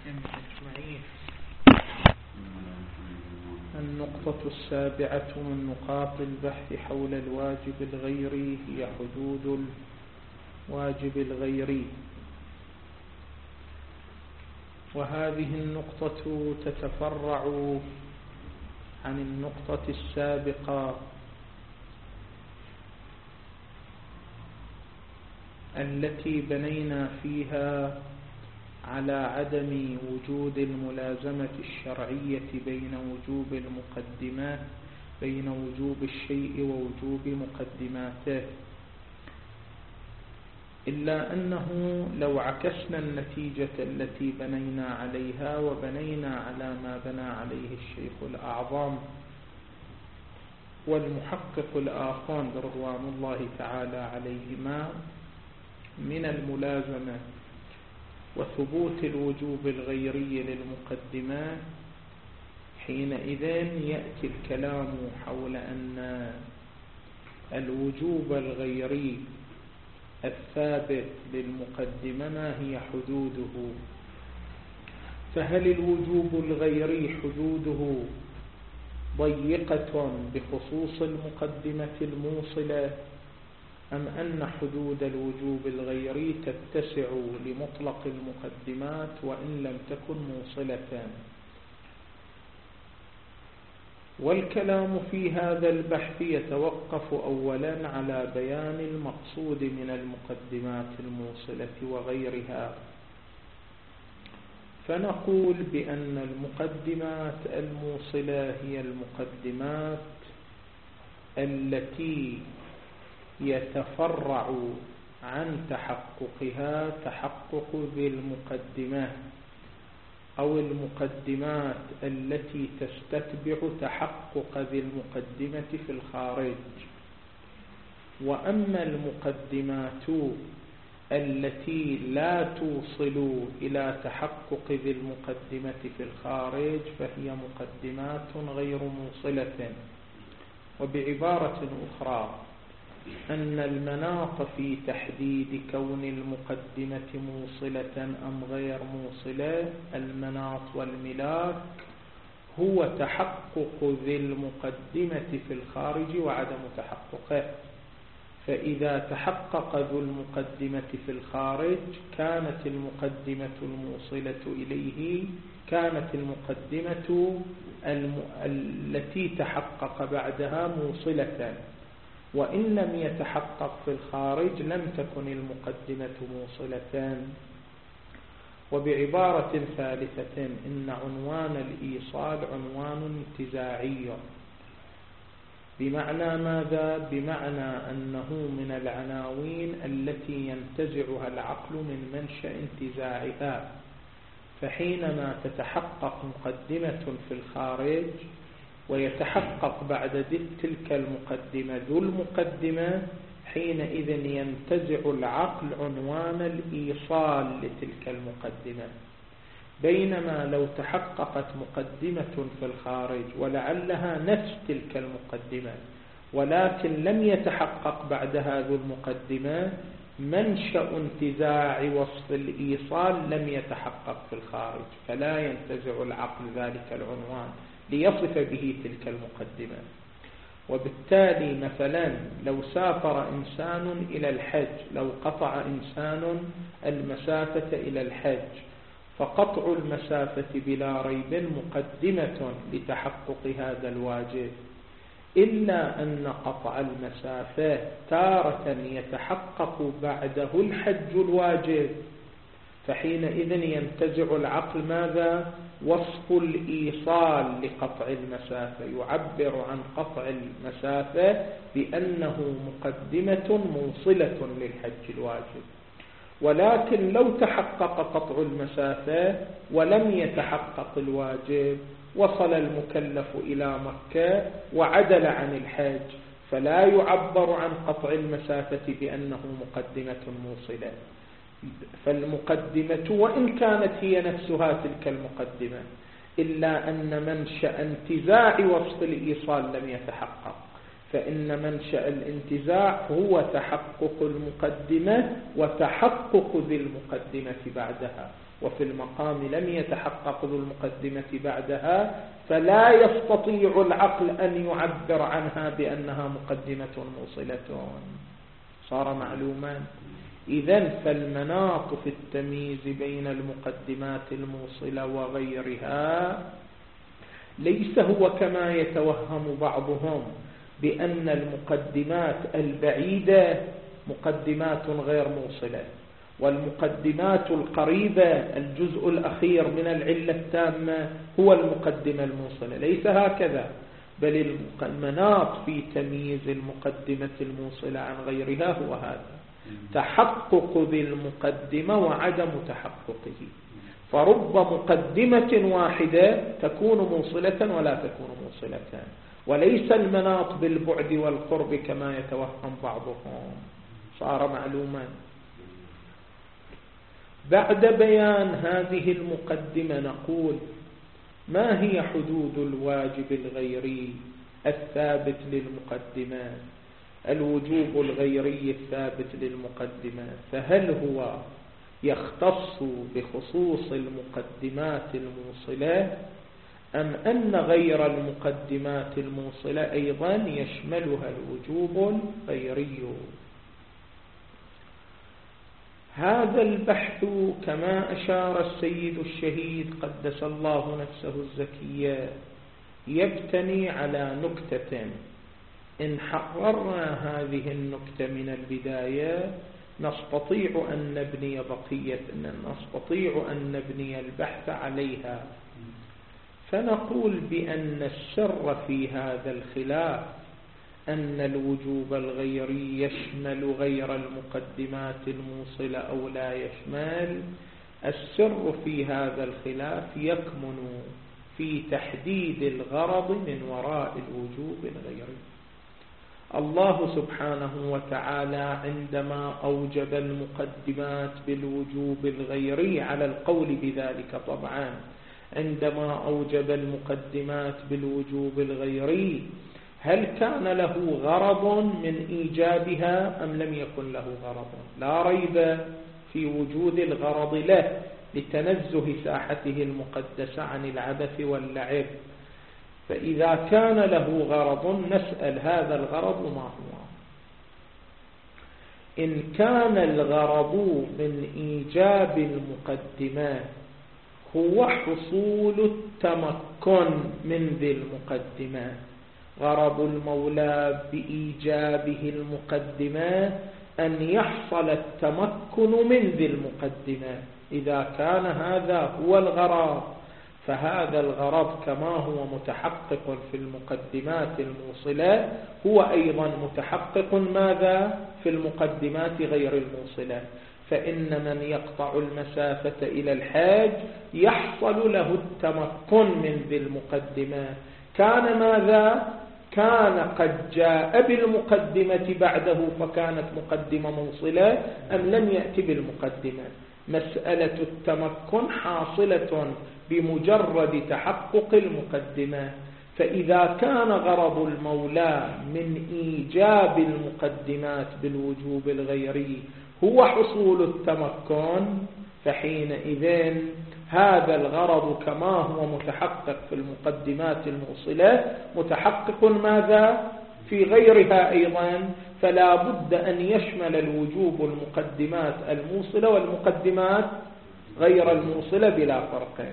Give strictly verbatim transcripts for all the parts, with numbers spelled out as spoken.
أجمعين. النقطة السابعة من نقاط البحث حول الواجب الغيري هي حدود الواجب الغيري، وهذه النقطة تتفرع عن النقطة السابقة التي بنينا فيها على عدم وجود الملازمة الشرعية بين وجوب المقدمات بين وجوب الشيء ووجوب مقدماته، إلا أنه لو عكسنا النتيجة التي بنينا عليها وبنينا على ما بنى عليه الشيخ الأعظم والمحقق الآخرون رضوان الله تعالى عليهما من الملازمة وثبوت الوجوب الغيري للمقدمات، حينئذ يأتي الكلام حول أن الوجوب الغيري الثابت للمقدمة ما هي حدوده. فهل الوجوب الغيري حدوده ضيقة بخصوص المقدمة الموصلة، أم أن حدود الوجوب الغيري تتسع لمطلق المقدمات وإن لم تكن موصلة؟ والكلام في هذا البحث يتوقف أولا على بيان المقصود من المقدمات الموصلة وغيرها. فنقول بأن المقدمات الموصلة هي المقدمات التي يتفرع عن تحققها تحقق ذي المقدمة، أو المقدمات التي تستتبع تحقق ذي المقدمة في الخارج. وأما المقدمات التي لا توصل إلى تحقق ذي المقدمة في الخارج فهي مقدمات غير موصلة. وبعبارة أخرى، أن المناط في تحديد كون المقدمة موصلة أم غير موصلة، المناط والملاك هو تحقق ذي المقدمة في الخارج وعدم تحققه. فإذا تحقق ذو المقدمة في الخارج كانت المقدمة الموصلة إليه كانت المقدمة الم... التي تحقق بعدها موصلة، وإن لم يتحقق في الخارج لم تكن المقدمة موصلة. وبعبارة ثالثة، إن عنوان الإيصال عنوان انتزاعي. بمعنى ماذا؟ بمعنى أنه من العناوين التي ينتزعها العقل من منشأ انتزاعها. فحينما تتحقق مقدمة في الخارج ويتحقق بعد تلك المقدمة ذو المقدمة، حينئذ ينتزع العقل عنوان الإيصال لتلك المقدمة. بينما لو تحققت مقدمة في الخارج ولعلها نفس تلك المقدمة ولكن لم يتحقق بعدها ذو المقدمة، منشأ انتزاع وصف الإيصال لم يتحقق في الخارج، فلا ينتزع العقل ذلك العنوان ليصف به تلك المقدمة. وبالتالي مثلا لو سافر إنسان إلى الحج، لو قطع إنسان المسافة إلى الحج، فقطع المسافة بلا ريب مقدمة لتحقق هذا الواجب، إلا أن قطع المسافة تارة يتحقق بعده الحج الواجب، فحينئذ ينتزع العقل ماذا؟ وصف الإيصال لقطع المسافة، يعبر عن قطع المسافة بأنه مقدمة موصلة للحج الواجب. ولكن لو تحقق قطع المسافة ولم يتحقق الواجب، وصل المكلف إلى مكة وعدل عن الحج، فلا يعبر عن قطع المسافة بأنه مقدمة موصلة. فالمقدمة وإن كانت هي نفسها تلك المقدمة، إلا أن منشأ انتزاع وصف الإيصال لم يتحقق، فإن منشأ الانتزاع هو تحقق المقدمة وتحقق ذي المقدمة بعدها. وفي المقام لم يتحقق ذو المقدمة بعدها، فلا يستطيع العقل أن يعبر عنها بأنها مقدمة موصلة. صار معلوما؟ إذن فالمناط في التمييز بين المقدمات الموصلة وغيرها ليس هو كما يتوهم بعضهم بأن المقدمات البعيدة مقدمات غير موصلة، والمقدمات القريبة الجزء الأخير من العلة التامة هو المقدمة الموصلة. ليس هكذا، بل المناط في تمييز المقدمة الموصلة عن غيرها هو هذا: تحقق ذي المقدمة وعدم تحققه. فرب مقدمة واحدة تكون موصلة ولا تكون موصلة، وليس المناط بالبعد والقرب كما يتوهم بعضهم. صار معلوما؟ بعد بيان هذه المقدمة نقول: ما هي حدود الواجب الغيري الثابت للمقدمات؟ الوجوب الغيري الثابت للمقدمات، فهل هو يختص بخصوص المقدمات الموصلة، أم أن غير المقدمات الموصلة أيضا يشملها الوجوب الغيري؟ هذا البحث كما أشار السيد الشهيد قدس الله نفسه الزكية يبتني على نكتة، إن حررنا هذه النكتة من البداية نستطيع أن نبني بقية أن نستطيع أن نبني البحث عليها. فنقول بأن السر في هذا الخلاف أن الوجوب الغيري يشمل غير المقدمات الموصلة أو لا يشمل. السر في هذا الخلاف يكمن في تحديد الغرض من وراء الوجوب الغيري. الله سبحانه وتعالى عندما أوجب المقدمات بالوجوب الغيري على القول بذلك طبعا، عندما أوجب المقدمات بالوجوب الغيري هل كان له غرض من إيجابها أم لم يكن له غرض؟ لا ريب في وجود الغرض له لتنزه ساحته المقدسة عن العبث واللعب. فإذا كان له غرض نسأل هذا الغرض ما هو؟ إن كان الغرض من إيجاب المقدمات هو حصول التمكن من ذي المقدمات، غرض المولى بإيجابه المقدمات أن يحصل التمكن من ذي المقدمات، إذا كان هذا هو الغرض فهذا الغرض كما هو متحقق في المقدمات الموصلة هو أيضا متحقق ماذا؟ في المقدمات غير الموصلة. فإن من يقطع المسافة إلى الحاج يحصل له التمكن من ذي المقدمات، كان ماذا؟ كان قد جاء بالمقدمة بعده فكانت مقدمة موصلة أم لم يأتي بالمقدمة. مسألة التمكن حاصلة بمجرد تحقق المقدمة. فإذا كان غرض المولى من إيجاب المقدمات بالوجوب الغيري هو حصول التمكن، فحينئذ هذا الغرض كما هو متحقق في المقدمات الموصلة متحقق ماذا؟ في غيرها أيضا. فلا بد أن يشمل الوجوب المقدمات الموصلة والمقدمات غير الموصلة بلا فرق.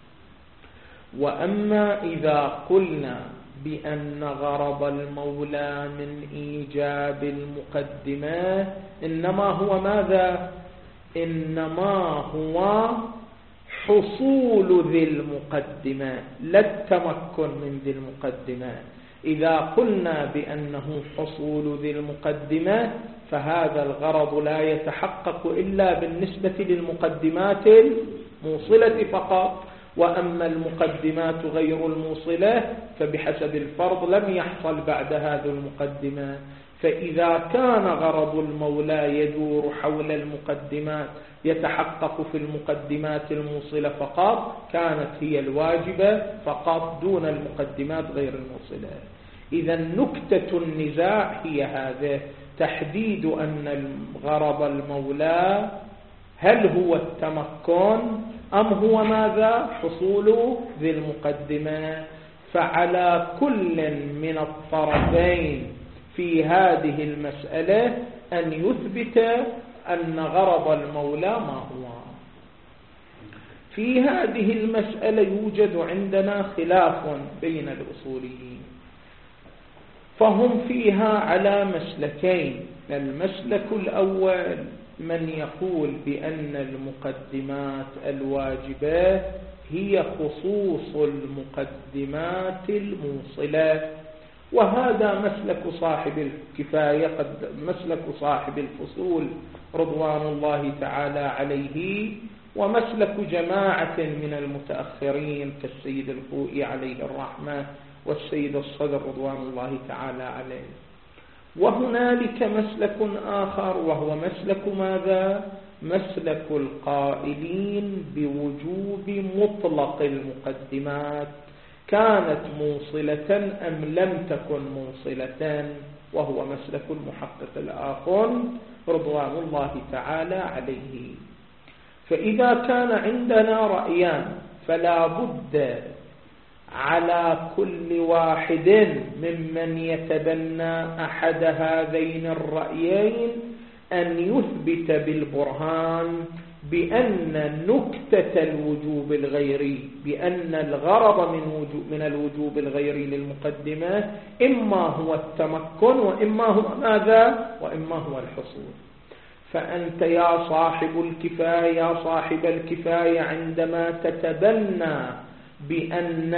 وأما إذا قلنا بأن غرض المولى من إيجاب المقدمات إنما هو ماذا؟ إنما هو حصول ذي المقدمات لا التمكن من ذي المقدمات. إذا قلنا بأنه حصول ذي المقدمات فهذا الغرض لا يتحقق إلا بالنسبة للمقدمات الموصلة فقط، وأما المقدمات غير الموصلة فبحسب الفرض لم يحصل بعد هذه المقدمات. فإذا كان غرض المولى يدور حول المقدمات يتحقق في المقدمات الموصلة فقط كانت هي الواجبة فقط دون المقدمات غير الموصلة. إذا نكتة النزاع هي هذا: تحديد أن غرض المولى هل هو التمكن أم هو ماذا؟ حصول ذي المقدمة. فعلى كل من الطرفين في هذه المسألة أن يثبت أن غرض المولى ما هو. في هذه المسألة يوجد عندنا خلاف بين الأصوليين، فهم فيها على مسلكين. المسلك الأول من يقول بأن المقدمات الواجبة هي خصوص المقدمات الموصلة، وهذا مسلك صاحب الكفاية، قد مسلك صاحب الفصول رضوان الله تعالى عليه، ومسلك جماعة من المتأخرين كالسيد الخوئي عليه الرحمة والسيد الصدر رضوان الله تعالى عليه. وهنالك مسلك آخر وهو مسلك ماذا؟ مسلك القائلين بوجوب مطلق المقدمات، كانت موصلة أم لم تكن موصلة، وهو مسلك المحقق الآخر رضوان الله تعالى عليه. فإذا كان عندنا رأيان فلا بد على كل واحد ممن يتبنى أحد هذين الرأيين أن يثبت بالبرهان بأن نكتة الوجوب الغيري، بأن الغرض من وجوب من الوجوب الغيري للمقدمة إما هو التمكن وإما هو ماذا؟ وإما هو الحصول. فأنت يا صاحب الكفاية يا صاحب الكفاية عندما تتبنى بأن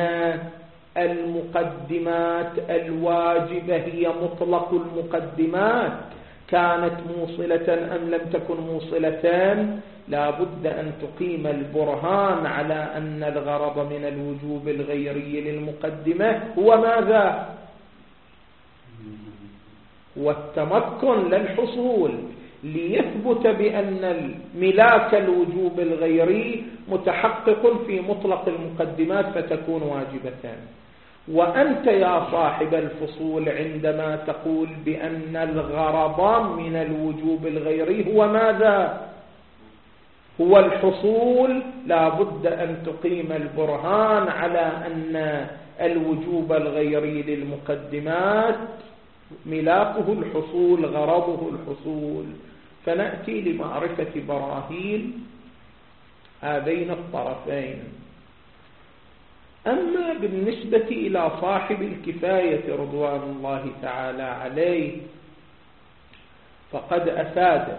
المقدمات الواجبة هي مطلق المقدمات، كانت موصلة أم لم تكن موصلة، لا بد أن تقيم البرهان على أن الغرض من الوجوب الغيري للمقدمة هو ماذا؟ والتمكن للحصول، ليثبت بأن ملاك الوجوب الغيري متحقق في مطلق المقدمات فتكون واجبة. وأنت يا صاحب الفصول عندما تقول بأن الغرض من الوجوب الغيري هو ماذا؟ هو الحصول، لا بد أن تقيم البرهان على أن الوجوب الغيري للمقدمات ملاكه الحصول، غرضه الحصول. فنأتي لمعرفة براهين هذين الطرفين. أما بالنسبة إلى صاحب الكفاية رضوان الله تعالى عليه فقد أفاد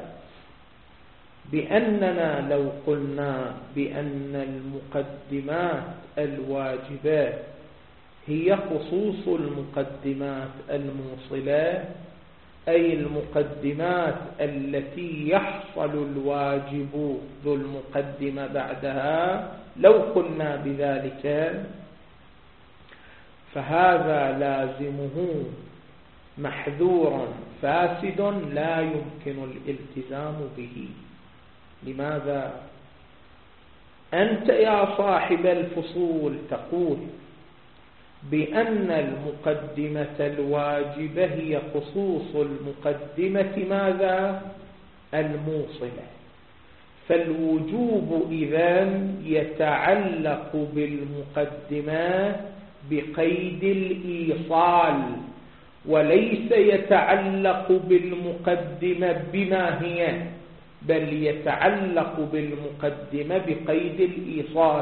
بأننا لو قلنا بأن المقدمات الواجبات هي خصوص المقدمات الموصلة، أي المقدمات التي يحصل الواجب ذو المقدمة بعدها، لو قلنا بذلك فهذا لازمه محذورا فاسد لا يمكن الالتزام به. لماذا؟ أنت يا صاحب الفصول تقول بأن المقدمة الواجبة هي خصوص المقدمة ماذا؟ الموصلة. فالوجوب إذن يتعلق بالمقدمة بقيد الإيصال، وليس يتعلق بالمقدمة بما هي، بل يتعلق بالمقدمة بقيد الإيصال.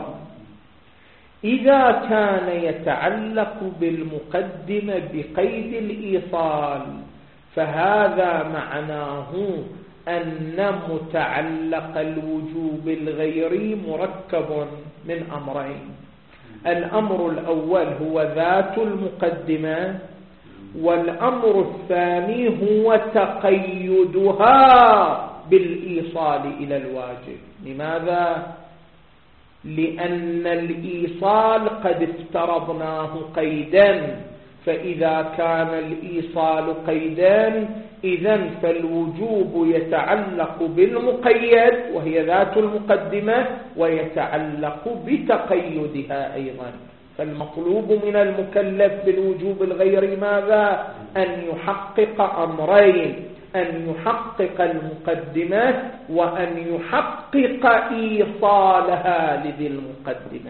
إذا كان يتعلق بالمقدمة بقيد الإيصال فهذا معناه أن متعلق الوجوب الغيري مركب من أمرين. الأمر الأول هو ذات المقدمة، والأمر الثاني هو تقيدها بالإيصال إلى الواجب. لماذا؟ لأن الإيصال قد افترضناه قيدا، فإذا كان الإيصال قيدا إذن فالوجوب يتعلق بالمقيد وهي ذات المقدمة، ويتعلق بتقيدها أيضا. فالمطلوب من المكلف بالوجوب الغيري ماذا؟ أن يحقق أمرين: أن يحقق المقدمة وأن يحقق إيصالها لذي المقدمة.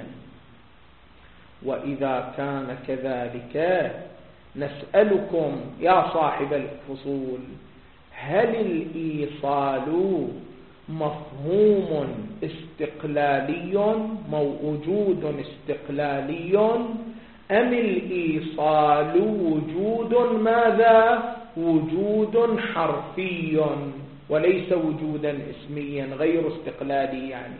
وإذا كان كذلك نسألكم يا صاحب الفصول، هل الإيصال مفهوم استقلالي موجود استقلالي، أم الإيصال وجود ماذا؟ وجود حرفي وليس وجودا اسميا غير استقلالي. يعني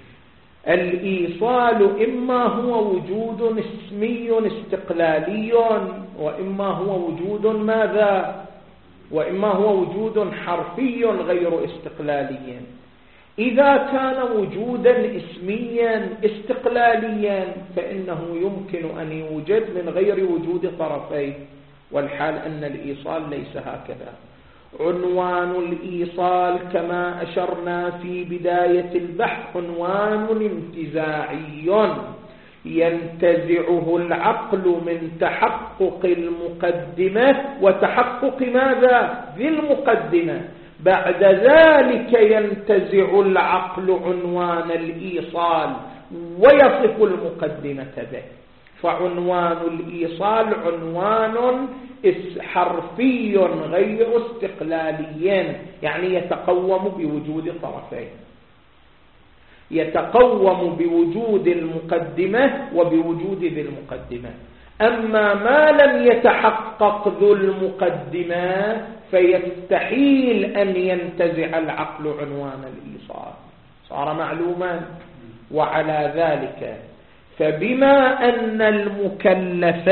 الإيصال إما هو وجود اسمي استقلالي، وإما هو وجود ماذا؟ وإما هو وجود حرفي غير استقلالي. إذا كان وجودا اسميا استقلاليا فإنه يمكن أن يوجد من غير وجود طرفين، والحال أن الإيصال ليس هكذا. عنوان الإيصال كما أشرنا في بداية البحث عنوان انتزاعي ينتزعه العقل من تحقق المقدمة وتحقق ماذا؟ ذي المقدمة. بعد ذلك ينتزع العقل عنوان الإيصال ويصف المقدمة به. فعنوان الإيصال عنوان حرفي غير استقلالي، يعني يتقوم بوجود طرفين، يتقوم بوجود المقدمة وبوجود ذي المقدمة. أما ما لم يتحقق ذو المقدمة فيستحيل أن ينتزع العقل عنوان الإيصال. صار معلوما. وعلى ذلك فبما أن المكلف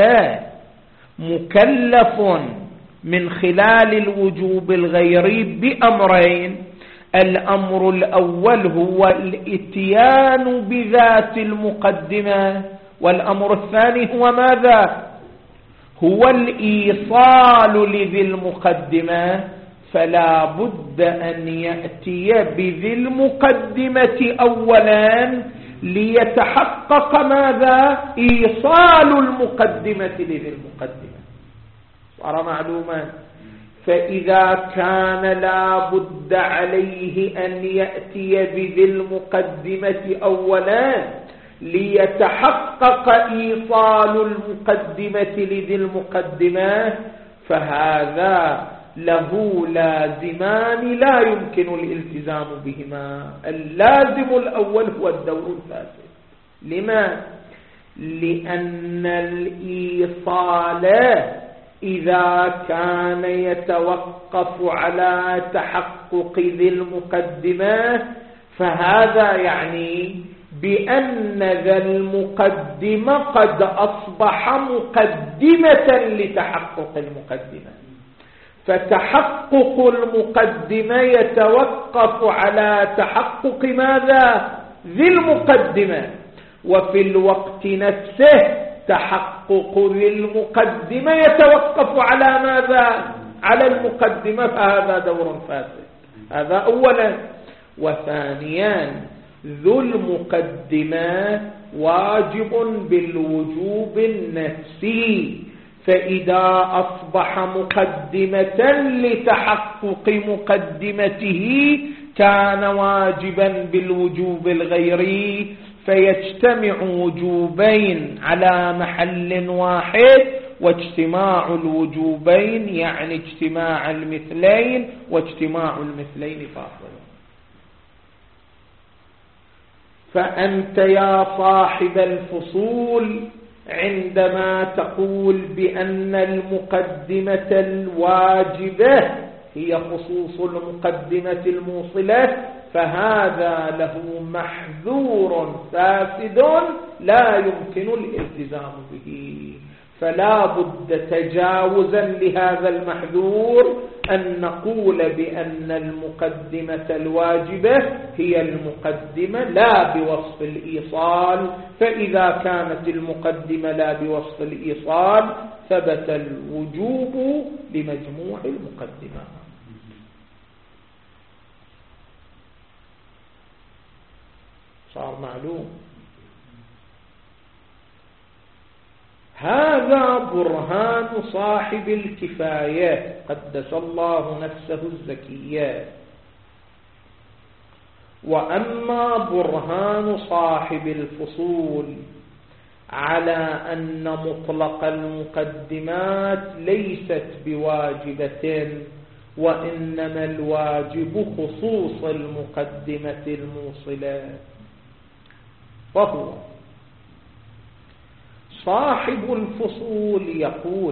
مكلف من خلال الوجوب الغيري بأمرين: الأمر الأول هو الإتيان بذات المقدمة، والأمر الثاني هو ماذا؟ هو الإيصال لذي المقدمة. فلا بد أن يأتي بذي المقدمة أولا ليتحقق ماذا؟ إيصال المقدمة لذي المقدمة. صار معلوما. فإذا كان لا بد عليه أن يأتي بذي المقدمة أولا ليتحقق إيصال المقدمة لذي المقدمة، فهذا له لازمان لا يمكن الالتزام بهما. اللازم الأول هو الدور الفاسد. لما؟ لأن الإيصال إذا كان يتوقف على تحقق ذي المقدمة فهذا يعني بأن ذا المقدمة قد أصبح مقدمة لتحقق المقدمة. فتحقق المقدمة يتوقف على تحقق ماذا؟ ذي المقدمة. وفي الوقت نفسه تحقق ذي المقدمة يتوقف على ماذا؟ على المقدمة. فهذا دور فاسد. هذا أولا. وثانيا ذو المقدمة واجب بالوجوب النفسي، فإذا أصبح مقدمة لتحقق مقدمته كان واجبا بالوجوب الغيري، فيجتمع وجوبين على محل واحد، واجتماع الوجوبين يعني اجتماع المثلين، واجتماع المثلين فاصل. فأنت يا صاحب الفصول عندما تقول بأن المقدمة الواجبة هي خصوص المقدمة الموصلة، فهذا له محذور فاسد لا يمكن الالتزام به. فلا بد تجاوزا لهذا المحذور أن نقول بأن المقدمة الواجبة هي المقدمة لا بوصف الإيصال. فإذا كانت المقدمة لا بوصف الإيصال ثبت الوجوب لمجموع المقدمة. صار معلوم. هذا برهان صاحب الكفاية قدس الله نفسه الزكية. وأما برهان صاحب الفصول على أن مطلق المقدمات ليست بواجبة، وإنما الواجب خصوص المقدمة الموصلة، فهو صاحب الفصول يقول: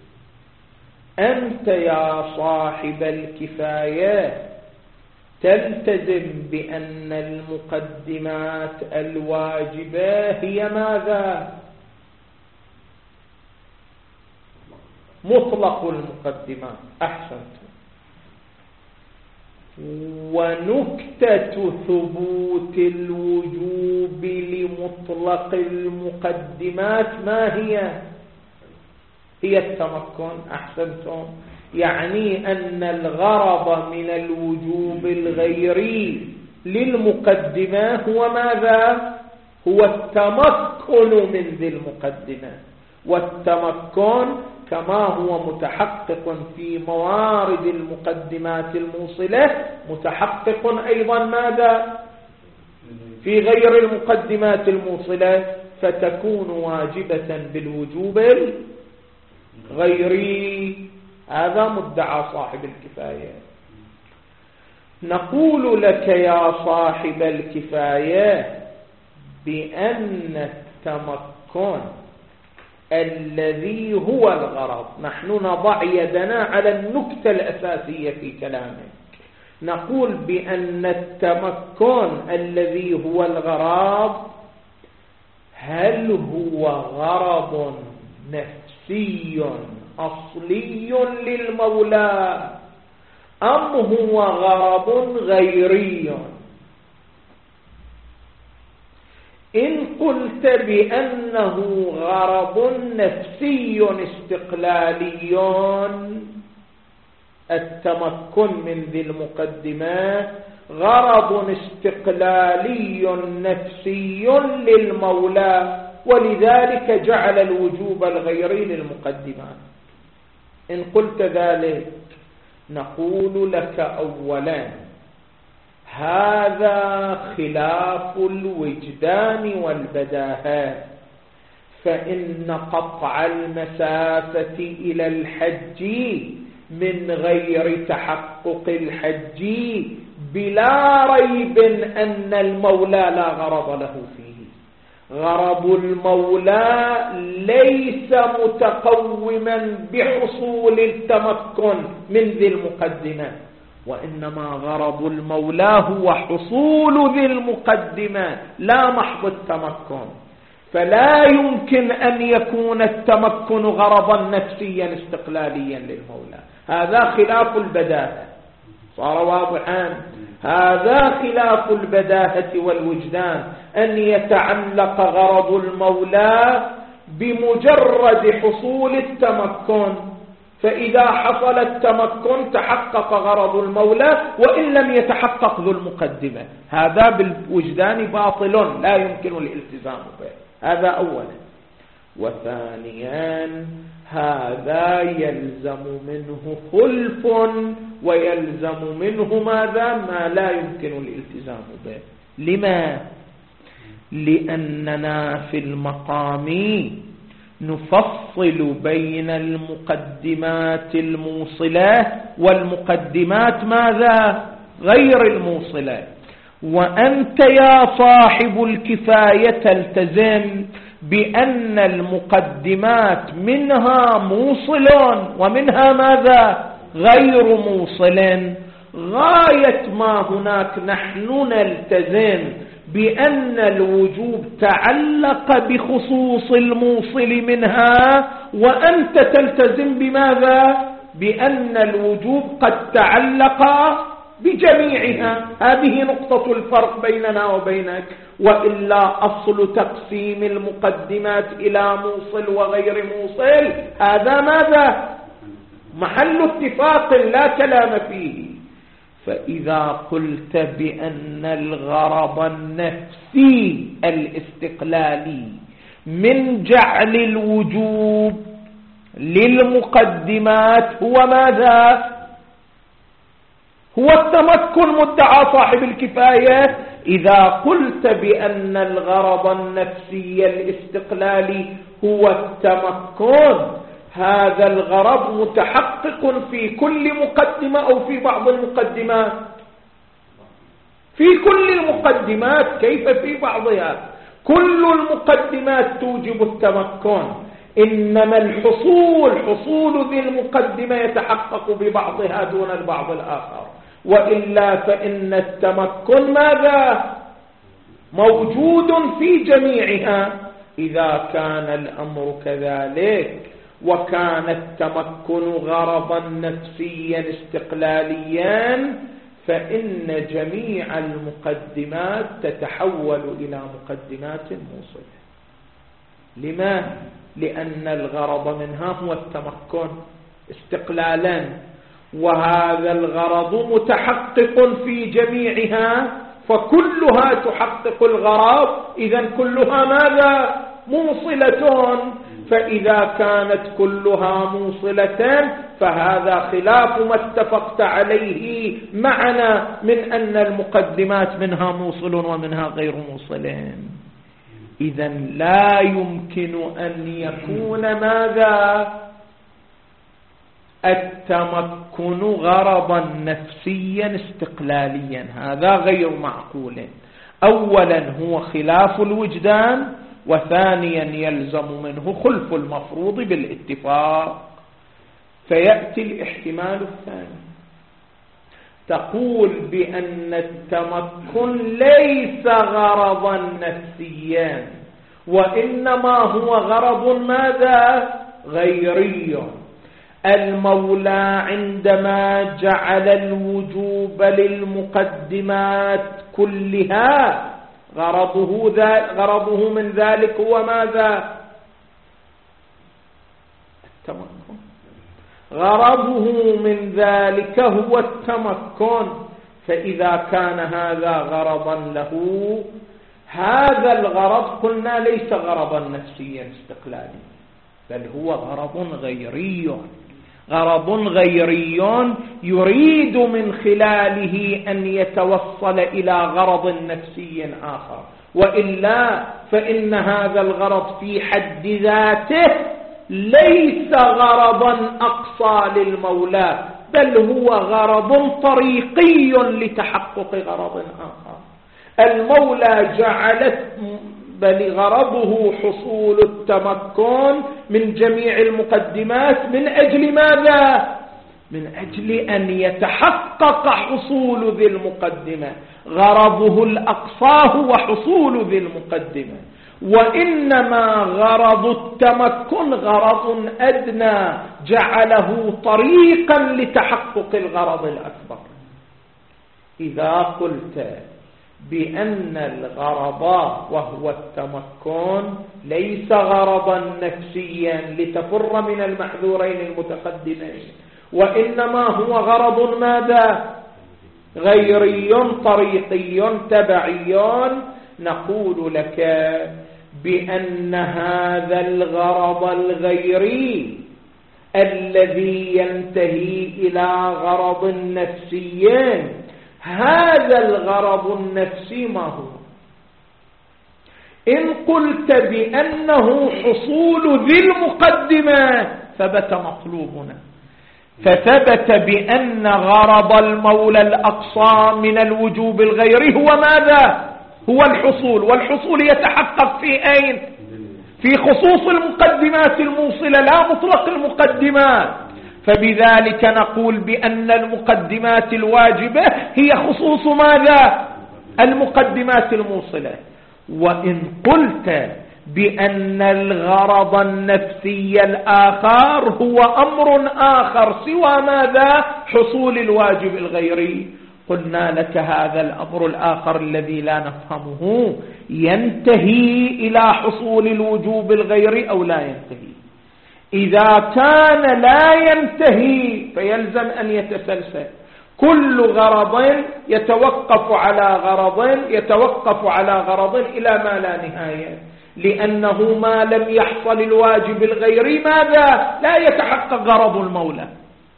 أنت يا صاحب الكفاية تلتزم بأن المقدمات الواجبة هي ماذا؟ مطلق المقدمات. أحسنت. ونكتة ثبوت الوجوب لمطلق المقدمات ما هي؟ هي التمكن. أحسنتم. يعني أن الغرض من الوجوب الغيري للمقدمة هو ماذا؟ هو التمكن من ذي المقدمة. والتمكن كما هو متحقق في موارد المقدمات الموصلة متحقق أيضا ماذا؟ في غير المقدمات الموصلة، فتكون واجبة بالوجوب الغيري. هذا مدعى صاحب الكفاية. نقول لك يا صاحب الكفاية بأن التمكن الذي هو الغرض، نحن نضع يدنا على النكتة الأساسية في كلامك، نقول بأن التمكن الذي هو الغرض هل هو غرض نفسي أصلي للمولى أم هو غرض غيري؟ إن قلت بأنه غرض نفسي استقلالي التمكن من ذي المقدمة غرض استقلالي نفسي للمولى، ولذلك جعل الوجوب الغيري للمقدمات. إن قلت ذلك نقول لك أولا هذا خلاف الوجدان والبداهة، فإن قطع المسافة إلى الحج من غير تحقق الحج بلا ريب أن المولى لا غرض له فيه. غرض المولى ليس متقوما بحصول التمكن من ذي المقدمة، وإنما غرض المولى هو حصول ذي المقدمة لا محض التمكن. فلا يمكن أن يكون التمكن غرضا نفسيا استقلاليا للمولى. هذا خلاف البداهة. صار واضحا؟ هذا خلاف البداهة والوجدان، أن يتعلق غرض المولى بمجرد حصول التمكن، فإذا حصل التمكن تحقق غرض المولى وإن لم يتحقق ذو المقدمة. هذا بالوجدان باطل لا يمكن الالتزام به. هذا أولا. وثانيا هذا يلزم منه خلف ويلزم منه ماذا؟ ما لا يمكن الالتزام به. لما؟ لأننا في المقام نفصل بين المقدمات الموصلة والمقدمات ماذا؟ غير الموصلة. وأنت يا صاحب الكفاية تلتزم بأن المقدمات منها موصل ومنها ماذا؟ غير موصل. غاية ما هناك نحن نلتزم بأن الوجوب تعلق بخصوص الموصل منها، وأنت تلتزم بماذا؟ بأن الوجوب قد تعلق بجميعها. هذه نقطة الفرق بيننا وبينك. وإلا أصل تقسيم المقدمات إلى موصل وغير موصل هذا ماذا؟ محل اتفاق لا كلام فيه. فإذا قلت بأن الغرض النفسي الاستقلالي من جعل الوجوب للمقدمات هو ماذا؟ هو التمكن مدعى صاحب الكفاية. إذا قلت بأن الغرض النفسي الاستقلالي هو التمكن، هذا الغرض متحقق في كل مقدمة أو في بعض المقدمات؟ في كل المقدمات. كيف في بعضها؟ كل المقدمات توجب التمكن، إنما الحصول حصول ذي المقدمة يتحقق ببعضها دون البعض الآخر، وإلا فإن التمكن ماذا؟ موجود في جميعها. إذا كان الأمر كذلك وكان التمكن غرضا نفسيا استقلاليا، فإن جميع المقدمات تتحول إلى مقدمات موصلة. لما؟ لأن الغرض منها هو التمكن استقلالا، وهذا الغرض متحقق في جميعها، فكلها تحقق الغرض، إذن كلها ماذا؟ موصلة. فإذا كانت كلها موصلة فهذا خلاف ما اتفقت عليه معنا من أن المقدمات منها موصل ومنها غير موصلين. إذن لا يمكن أن يكون ماذا؟ التمكن غرضا نفسيا استقلاليا، هذا غير معقول. أولا هو خلاف الوجدان، وثانيا يلزم منه خلف المفروض بالاتفاق. فيأتي الاحتمال الثاني، تقول بأن التمكن ليس غرضا نفسيا، وإنما هو غرض ماذا؟ غيري. المولى عندما جعل الوجوب للمقدمات كلها غرضه, غرضه من ذلك هو ماذا؟ التمكن. غرضه من ذلك هو التمكن. فإذا كان هذا غرضا له، هذا الغرض قلنا ليس غرضا نفسيا استقلاليا، بل هو غرض غيري. غرض غيري يريد من خلاله أن يتوصل إلى غرض نفسي آخر، وإلا فإن هذا الغرض في حد ذاته ليس غرضا أقصى للمولى، بل هو غرض طريقي لتحقق غرض آخر. المولى جعلت بل غرضه حصول التمكن من جميع المقدمات من أجل ماذا؟ من أجل أن يتحقق حصول ذي المقدمة. غرضه الأقصى هو حصول ذي المقدمة، وإنما غرض التمكن غرض أدنى جعله طريقا لتحقق الغرض الأكبر. إذا قلت بأن الغرض وهو التمكن ليس غرضا نفسيا لتفر من المحذورين المتقدمين، وإنما هو غرض ماذا؟ غيري طريقي تبعي، نقول لك بأن هذا الغرض الغيري الذي ينتهي إلى غرض نفسي، هذا الغرض النفسي ما هو؟ إن قلت بأنه حصول ذي المقدمة ثبت مطلوبنا، فثبت بأن غرض المولى الأقصى من الوجوب الغيري هو ماذا؟ هو الحصول، والحصول يتحقق في أين؟ في خصوص المقدمات الموصلة لا مطلق المقدمات. فبذلك نقول بأن المقدمات الواجبة هي خصوص ماذا؟ المقدمات الموصلة. وإن قلت بأن الغرض النفسي الآخر هو أمر آخر سوى ماذا؟ حصول الواجب الغيري، قلنا لك هذا الأمر الآخر الذي لا نفهمه ينتهي إلى حصول الوجوب الغيري أو لا ينتهي. إذا كان لا ينتهي فيلزم أن يتسلسل. كل غرض يتوقف على غرض يتوقف على غرض إلى ما لا نهاية، لأنه ما لم يحصل الواجب الغيري ماذا؟ لا يتحقق غرض المولى.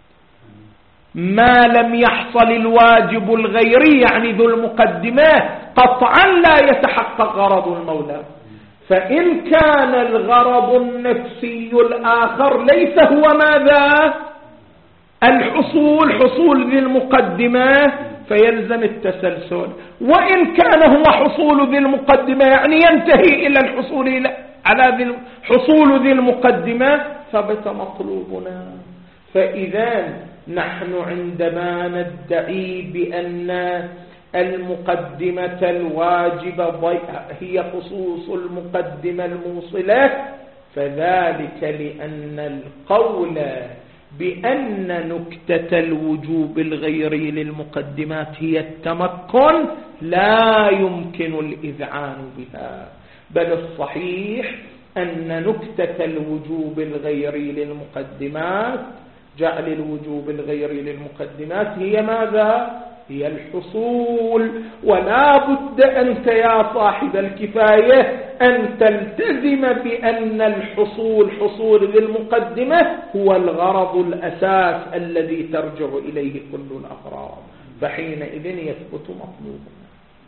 ما لم يحصل الواجب الغيري يعني ذو المقدمات قطعا لا يتحقق غرض المولى. فإن كان الغرض النفسي الآخر ليس هو ماذا؟ الحصول، حصول ذي المقدمة، فيلزم التسلسل. وإن كان هو حصول ذي المقدمة يعني ينتهي إلى الحصول إلى على ذي حصول ذي المقدمة، ثبت مطلوبنا. فإذا نحن عندما ندعي بأن المقدمة الواجبة هي خصوص المقدمة الموصلة، فذلك لأن القول بأن نكتة الوجوب الغيري للمقدمات هي التمكن لا يمكن الإذعان بها، بل الصحيح أن نكتة الوجوب الغيري للمقدمات، جعل الوجوب الغيري للمقدمات هي ماذا؟ هي الحصول. ولا بد أنت يا صاحب الكفاية أن تلتزم بأن الحصول، حصول ذي المقدمة، هو الغرض الأساس الذي ترجع إليه كل الأغراض، فحينئذ يثبت مطلوبنا.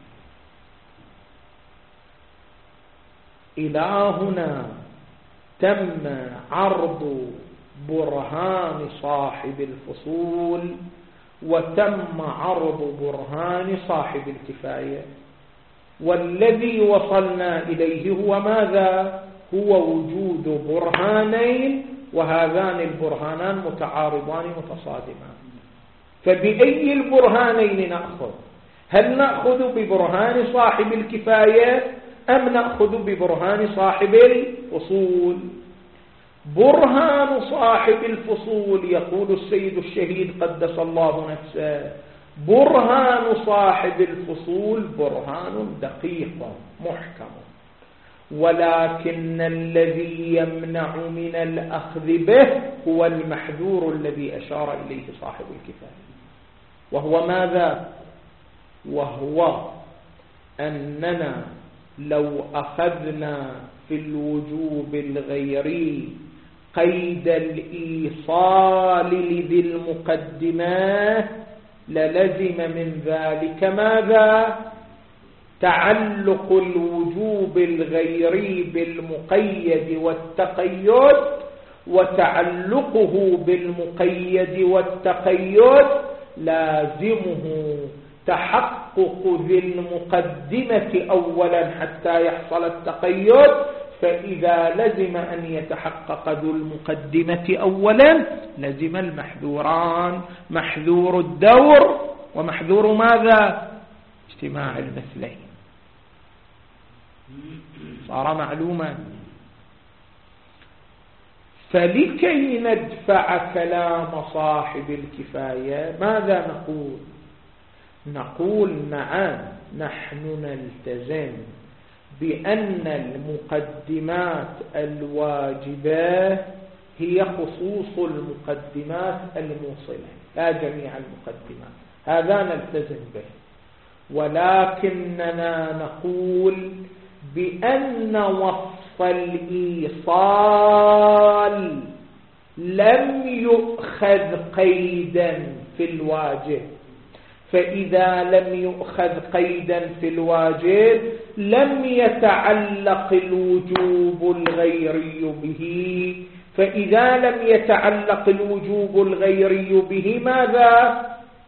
إلى هنا تم عرض برهان صاحب الفصول، وتم عرض برهان صاحب الكفاية، والذي وصلنا إليه هو ماذا؟ هو وجود برهانين، وهذان البرهانان متعارضان متصادمان. فبأي البرهانين نأخذ؟ هل نأخذ ببرهان صاحب الكفاية أم نأخذ ببرهان صاحب الفصول؟ برهان صاحب الفصول يقول السيد الشهيد قدس الله نفسه: برهان صاحب الفصول برهان دقيق محكم، ولكن الذي يمنع من الأخذ به هو المحذور الذي أشار إليه صاحب الكفاية، وهو ماذا؟ وهو أننا لو أخذنا في الوجوب الغيري قيد الإيصال لذي المقدمات للزم من ذلك ماذا؟ تعلق الوجوب الغيري بالمقيد والتقيد، وتعلقه بالمقيد والتقيد لازمه تحقق ذي المقدمة أولا حتى يحصل التقيد. فإذا لزم أن يتحقق ذو المقدمة أولا لزم المحذوران، محذور الدور ومحذور ماذا؟ اجتماع المثلين. صار معلوما. فلكي ندفع كلام صاحب الكفاية ماذا نقول؟ نقول نعم، نحن نلتزم بأن المقدمات الواجبة هي خصوص المقدمات الموصلة لا جميع المقدمات، هذا نلتزم به. ولكننا نقول بأن وصف الإيصال لم يؤخذ قيدا في الواجب، فإذا لم يؤخذ قيدا في الواجب لم يتعلق الوجوب الغيري به، فإذا لم يتعلق الوجوب الغيري به ماذا؟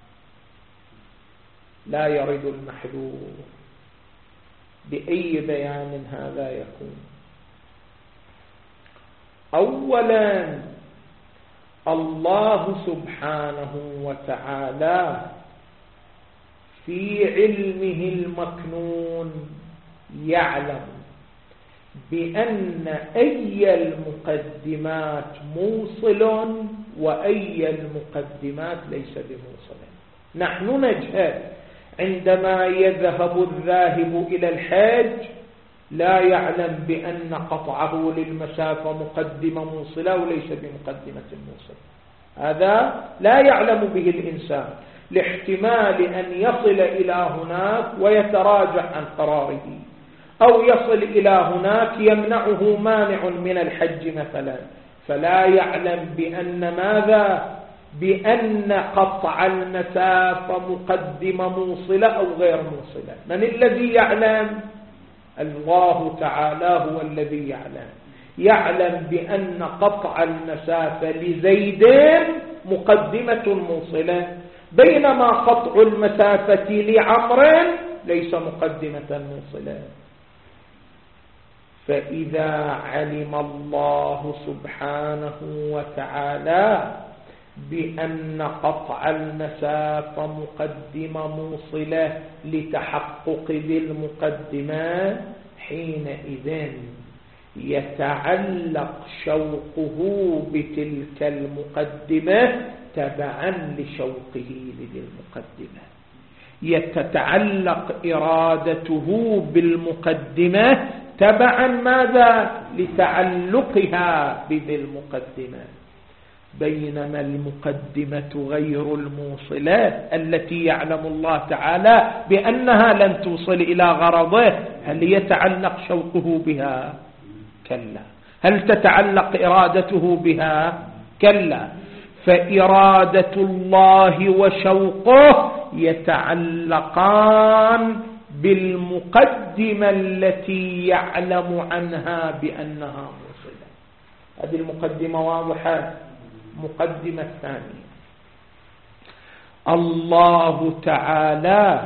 لا يرد المحذور. بأي بيان هذا يكون؟ أولا الله سبحانه وتعالى في علمه المكنون يعلم بأن أي المقدمات موصل وأي المقدمات ليس بموصل. نحن نجهل عندما يذهب الذاهب إلى الحج لا يعلم بأن قطعه للمسافة مقدمة موصلة وليس بمقدمة موصلة، هذا لا يعلم به الإنسان. لاحتمال أن يصل إلى هناك ويتراجع عن قراره، أو يصل إلى هناك يمنعه مانع من الحج مثلا، فلا يعلم بأن ماذا؟ بأن قطع المسافة مقدمة موصلة أو غير موصلة. من الذي يعلم؟ الله تعالى هو الذي يعلم. يعلم بأن قطع المسافة لزيدين مقدمة موصلة، بينما قطع المسافة لعمر ليس مقدمة موصلة. فإذا علم الله سبحانه وتعالى بأن قطع المسافة مقدمة موصلة لتحقق ذي المقدمة، حينئذ يتعلق شوقه بتلك المقدمة تبعا لشوقه لذي المقدمة، يتتعلق إرادته بالمقدمة تبعا ماذا؟ لتعلقها بذي المقدمة. بينما المقدمة غير الموصلة التي يعلم الله تعالى بأنها لن توصل إلى غرضه، هل يتعلق شوقه بها؟ كلا. هل تتعلق إرادته بها؟ كلا. فإرادة الله وشوقه يتعلقان بالمقدمة التي يعلم عنها بأنها موصلة. هذه المقدمة واضحة. مقدمة ثانية، الله تعالى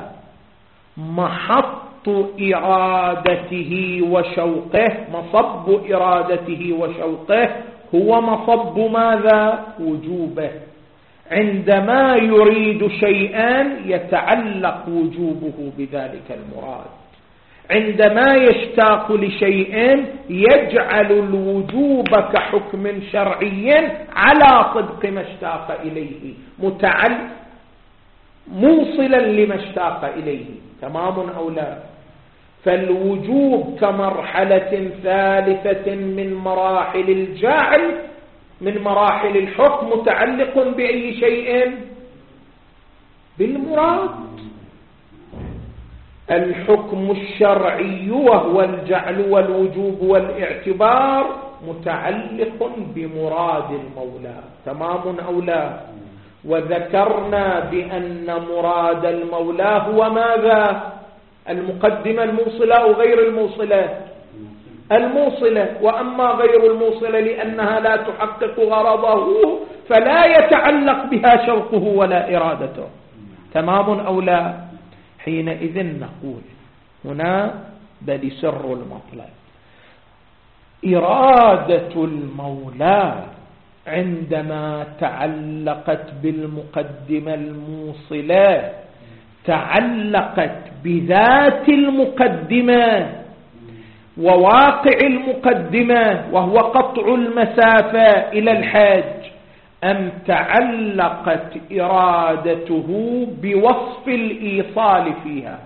محط إرادته وشوقه، مصب إرادته وشوقه هو مصب ماذا؟ وجوبه. عندما يريد شيئا يتعلق وجوبه بذلك المراد، عندما يشتاق لشيء يجعل الوجوب كحكم شرعي على صدق ما اشتاق إليه، متعلق موصلا لما اشتاق إليه. تمام أو لا؟ فالوجوب كمرحلة ثالثة من مراحل الجعل، من مراحل الحكم، متعلق بأي شيء؟ بالمراد. الحكم الشرعي وهو الجعل والوجوب والاعتبار متعلق بمراد المولى. تمام أو لا؟ وذكرنا بأن مراد المولى هو ماذا؟ المقدمة الموصلة أو غير الموصلة؟ الموصلة. وأما غير الموصلة لأنها لا تحقق غرضه فلا يتعلق بها شوقه ولا إرادته. تمام أو لا؟ حينئذ نقول هنا بل سر المطلب، إرادة المولى عندما تعلقت بالمقدمة الموصلة تعلقت بذات المقدمة وواقع المقدمة وهو قطع المسافة إلى الحج، أم تعلقت إرادته بوصف الإيصال فيها؟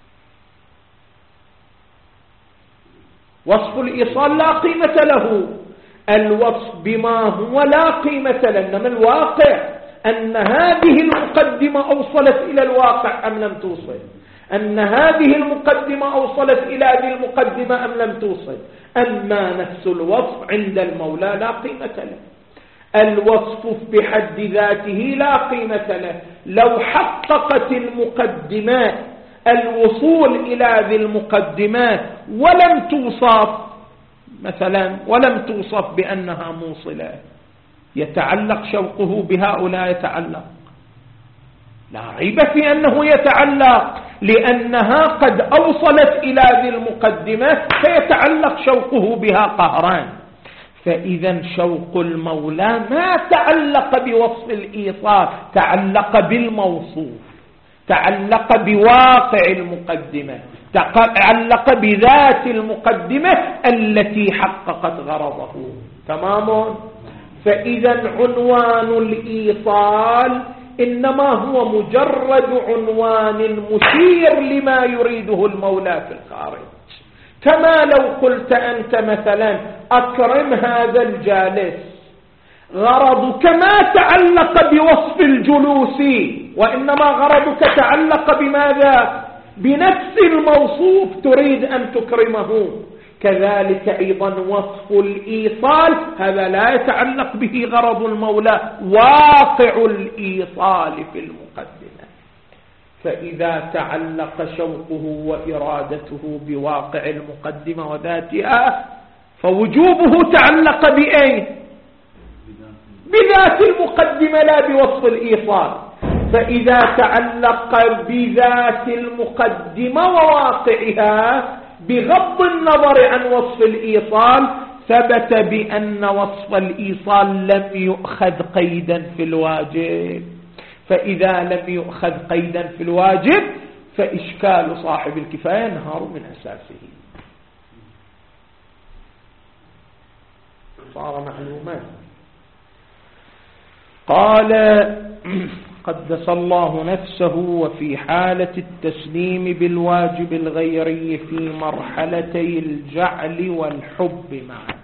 وصف الإيصال لا قيمة له، الوصف بما هو لا قيمة له، إنما الواقع أن هذه المقدمة أوصلت إلى الواقع أم لم توصل، أن هذه المقدمة أوصلت إلى هذه المقدمة أم لم توصل. أما نفس الوصف عند المولى لا قيمة له، الوصف بحد ذاته لا قيمة له. لو حققت المقدمات الوصول إلى ذي المقدمات ولم توصف مثلا ولم توصف بأنها موصلة، يتعلق شوقه بهؤلاء؟ يتعلق، لا ريب في أنه يتعلق، لأنها قد أوصلت إلى ذي المقدمة فيتعلق شوقه بها قهران. فإذا شوق المولى ما تعلق بوصف الإيصال، تعلق بالموصوف، تعلق بواقع المقدمة، تعلق بذات المقدمة التي حققت غرضه. تمام؟ فإذا عنوان الإيصال إنما هو مجرد عنوان مشير لما يريده المولى في الخارج. كما لو قلت أنت مثلا أكرم هذا الجالس، غرضك ما تعلق بوصف الجلوس وإنما غرضك تعلق بماذا؟ بنفس الموصوف تريد أن تكرمه. كذلك أيضا وصف الإيصال هذا لا يتعلق به غرض المولى، واقع الإيصال في المقدمة. فإذا تعلق شوقه وإرادته بواقع المقدمة وذاتها فوجوبه تعلق بأين؟ بذات المقدمة لا بوصف الإيصال. فإذا تعلق بذات المقدمة وواقعها بغض النظر عن وصف الإيصال ثبت بأن وصف الإيصال لم يؤخذ قيدا في الواجب. فإذا لم يؤخذ قيدا في الواجب فإشكال صاحب الكفاية ينهار من أساسه. صار معلوما. قال قدس الله نفسه وفي حالة التسليم بالواجب الغيري في مرحلتي الجعل والحب معا،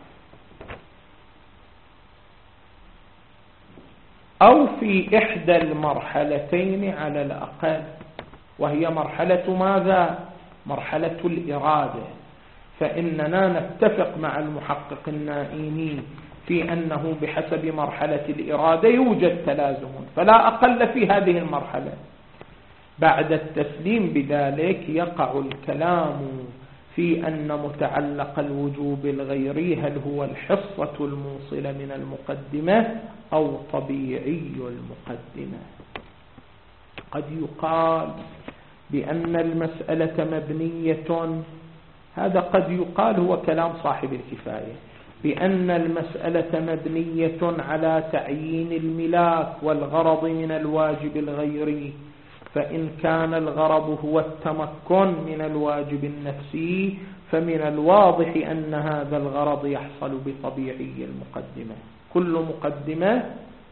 أو في إحدى المرحلتين على الأقل، وهي مرحلة ماذا؟ مرحلة الإرادة. فإننا نتفق مع المحقق النائيني في أنه بحسب مرحلة الإرادة يوجد تلازم، فلا أقل في هذه المرحلة. بعد التسليم بذلك يقع الكلام في أن متعلق الوجوب الغيري هل هو الحصة الموصلة من المقدمة أو طبيعي المقدمة. قد يقال بأن المسألة مبنية، هذا قد يقال هو كلام صاحب الكفاية، بأن المسألة مبنية على تعيين الملاك والغرض من الواجب الغيري. فإن كان الغرض هو التمكن من الواجب النفسي فمن الواضح أن هذا الغرض يحصل بطبيعي المقدمة. كل مقدمة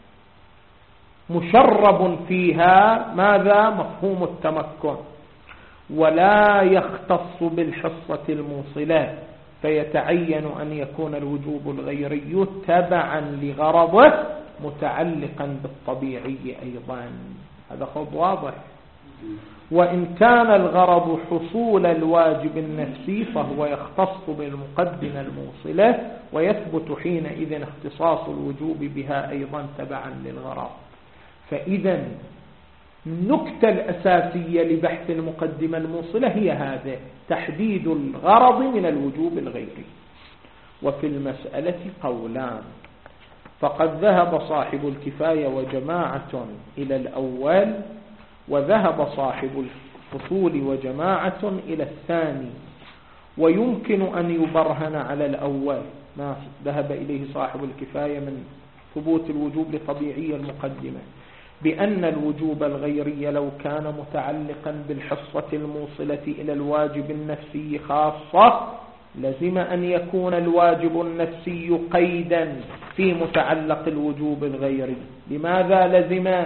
مشرب فيها ماذا؟ مفهوم التمكن، ولا يختص بالحصة الموصلة، فيتعين أن يكون الوجوب الغيري تبعا لغرضه متعلقا بالطبيعي أيضا. هذا خط واضح. وإن كان الغرض حصول الواجب النفسي فهو يختص بالمقدمة الموصلة، ويثبت حينئذ اختصاص الوجوب بها أيضا تبعا للغرض. فإذا النكتة الأساسية لبحث المقدمة الموصلة هي هذا، تحديد الغرض من الوجوب الغيري. وفي المسألة قولان، فقد ذهب صاحب الكفاية وجماعة إلى الأول، وذهب صاحب الفصول وجماعة إلى الثاني. ويمكن أن يبرهن على الأول ما ذهب إليه صاحب الكفاية من ثبوت الوجوب لطبيعي المقدمة، بأن الوجوب الغيري لو كان متعلقا بالحصة الموصلة إلى الواجب النفسي خاصة لزم أن يكون الواجب النفسي قيدا في متعلق الوجوب الغيري. لماذا لزم؟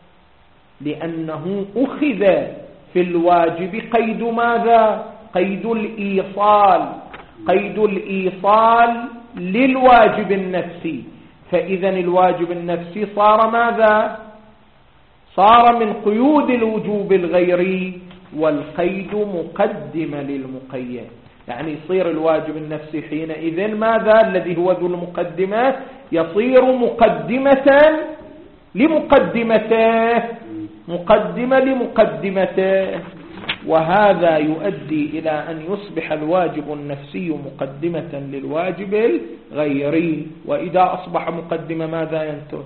لأنه أخذ في الواجب قيد ماذا؟ قيد الإيصال، قيد الإيصال للواجب النفسي. فإذا الواجب النفسي صار ماذا؟ صار من قيود الوجوب الغيري، والقيد مقدم للمقيد. يعني يصير الواجب النفسي حينئذ ماذا؟ الذي هو ذو المقدمة يصير مقدمة لمقدمته، مقدمة لمقدمته. وهذا يؤدي إلى أن يصبح الواجب النفسي مقدمة للواجب الغيري. وإذا أصبح مقدمة ماذا ينتج؟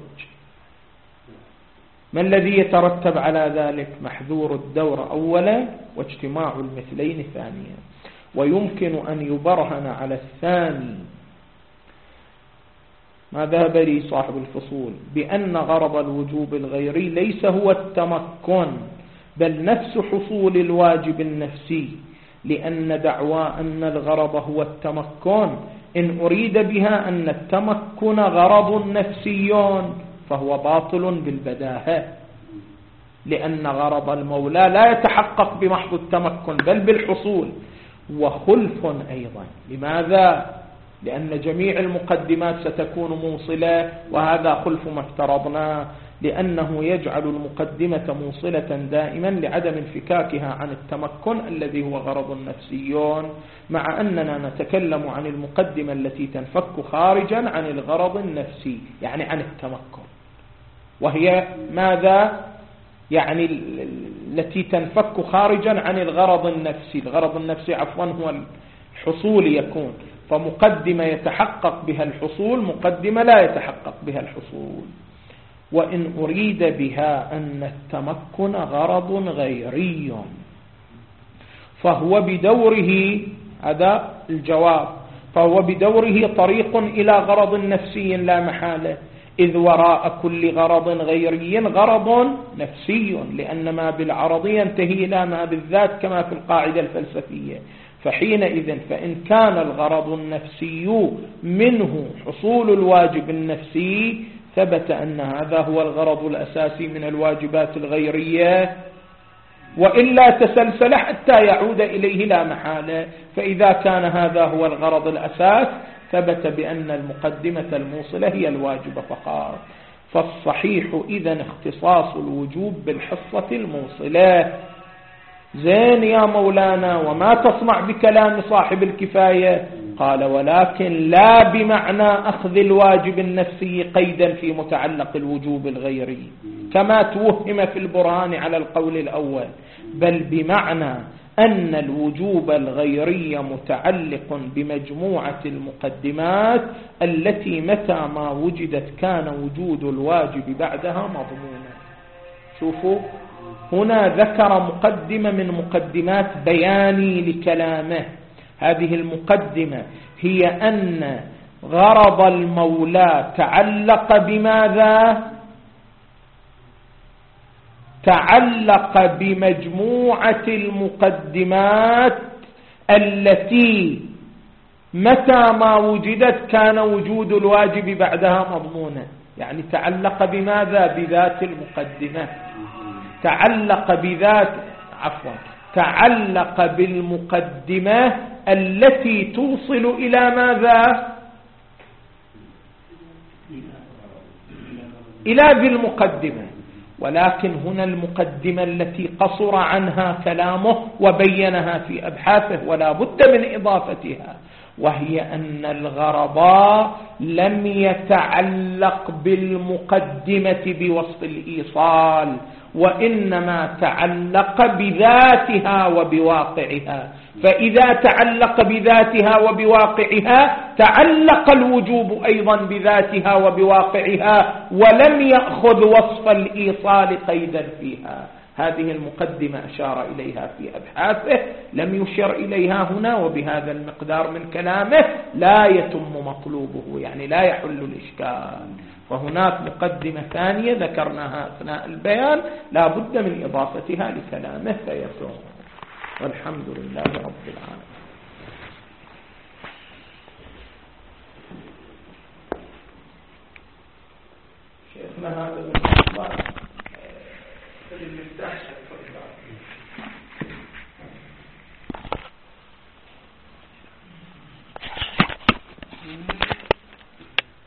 ما الذي يترتب على ذلك؟ محذور الدور أولا واجتماع المثلين ثانيا. ويمكن أن يبرهن على الثاني ما ذهب لي صاحب الفصول، بأن غرض الوجوب الغيري ليس هو التمكن بل نفس حصول الواجب النفسي، لأن دعوى أن الغرض هو التمكن إن أريد بها أن التمكن غرض نفسي فهو باطل بالبداهة، لأن غرض المولى لا يتحقق بمحض التمكن بل بالحصول. وخلف أيضا. لماذا؟ لأن جميع المقدمات ستكون موصلة، وهذا خلف ما افترضناه، لأنه يجعل المقدمة موصلة دائما لعدم انفكاكها عن التمكن الذي هو غرض نفسي، مع أننا نتكلم عن المقدمة التي تنفك خارجا عن الغرض النفسي، يعني عن التمكن، وهي ماذا؟ يعني التي تنفك خارجا عن الغرض النفسي. الغرض النفسي عفوا هو الحصول يكون، فمقدمة يتحقق بها الحصول، مقدمة لا يتحقق بها الحصول. وإن أريد بها أن التمكن غرض غيري فهو بدوره، هذا الجواب، فهو بدوره طريق إلى غرض نفسي لا محالة، إذ وراء كل غرض غيري غرض نفسي، لأن ما بالعرض ينتهي إلى ما بالذات كما في القاعدة الفلسفية. فحينئذ فإن كان الغرض النفسي منه حصول الواجب النفسي، ثبت أن هذا هو الغرض الأساسي من الواجبات الغيرية، وإلا تسلسل حتى يعود إليه لا محالة. فإذا كان هذا هو الغرض الأساس، ثبت بأن المقدمة الموصلة هي الواجب فقط. فالصحيح إذن اختصاص الوجوب بالحصة الموصلة. زين يا مولانا، وما تصنع بكلام صاحب الكفاية؟ قال: ولكن لا بمعنى أخذ الواجب النفسي قيدا في متعلق الوجوب الغيري كما توهم في البرهان على القول الأول، بل بمعنى أن الوجوب الغيري متعلق بمجموعة المقدمات التي متى ما وجدت كان وجود الواجب بعدها مضمونا. شوفوا، هنا ذكر مقدمة من مقدمات بياني لكلامه. هذه المقدمة هي أن غرض المولى تعلق بماذا؟ تعلق بمجموعة المقدمات التي متى ما وجدت كان وجود الواجب بعدها مضمونا. يعني تعلق بماذا؟ بذات المقدمة، تعلق بذات عفوا تعلق بالمقدمة التي توصل إلى ماذا؟ إلى ذي المقدمة. ولكن هنا المقدمة التي قصر عنها كلامه وبينها في أبحاثه ولا بد من إضافتها، وهي أن الغرض لم يتعلق بالمقدمة بوصف الإيصال، وإنما تعلق بذاتها وبواقعها. فإذا تعلق بذاتها وبواقعها تعلق الوجوب أيضا بذاتها وبواقعها، ولم يأخذ وصف الإيصال قيدا فيها. هذه المقدمة أشار إليها في أبحاثه، لم يشر إليها هنا، وبهذا المقدار من كلامه لا يتم مطلوبه، يعني لا يحل الإشكال. فهناك مقدمة ثانية ذكرناها أثناء البيان لا بد من إضافتها لكلامه فيكون. والحمد لله رب العالمين. شيخنا هذا من الأخبار.